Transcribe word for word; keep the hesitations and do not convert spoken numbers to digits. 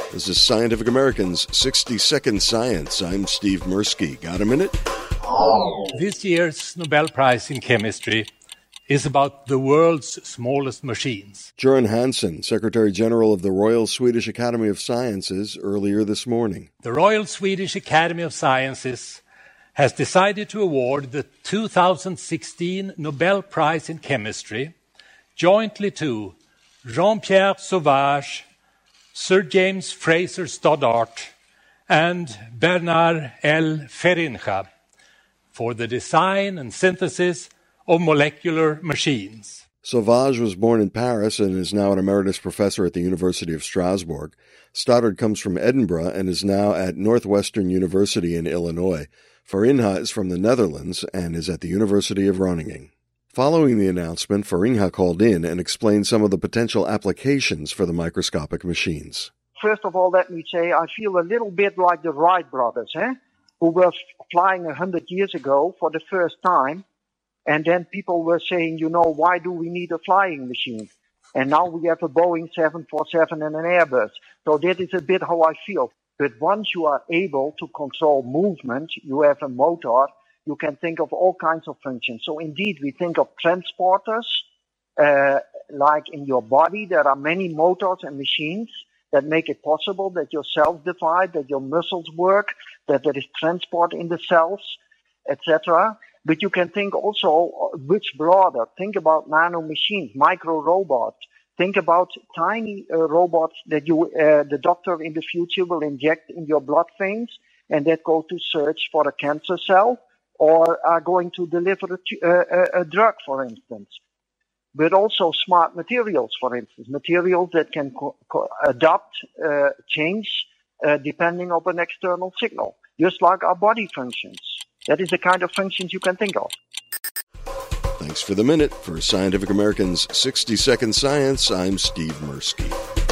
This is Scientific American's sixty second Science. I'm Steve Mirsky. Got a minute? This year's Nobel Prize in Chemistry is about the world's smallest machines. Göran Hansson, Secretary General of the Royal Swedish Academy of Sciences, earlier this morning. The Royal Swedish Academy of Sciences has decided to award the two thousand sixteen Nobel Prize in Chemistry jointly to Jean-Pierre Sauvage, Sir James Fraser Stoddart, and Bernard L. Feringa for the design and synthesis of molecular machines. Sauvage was born in Paris and is now an emeritus professor at the University of Strasbourg. Stoddart comes from Edinburgh and is now at Northwestern University in Illinois. Feringa is from the Netherlands and is at the University of Groningen. Following the announcement, Feringa called in and explained some of the potential applications for the microscopic machines. First of all, let me say I feel a little bit like the Wright brothers, eh? who were flying a hundred years ago for the first time. And then people were saying, you know, why do we need a flying machine? And now we have a Boeing seven forty-seven and an Airbus. So that is a bit how I feel. But once you are able to control movement, you have a motor, you can think of all kinds of functions. So indeed, we think of transporters, uh, like in your body, there are many motors and machines that make it possible that your cells divide, that your muscles work, that there is transport in the cells, et cetera. But you can think also which broader. Think about nano machines, micro robots. Think about tiny uh, robots that you, uh, the doctor in the future will inject in your blood veins and that go to search for a cancer cell or are going to deliver a, uh, a drug, for instance. But also smart materials, for instance, materials that can co- co- adapt, uh, change, uh, depending on an external signal, just like our body functions. That is the kind of functions you can think of. Thanks for the minute. For Scientific American's sixty second Science, I'm Steve Mirsky.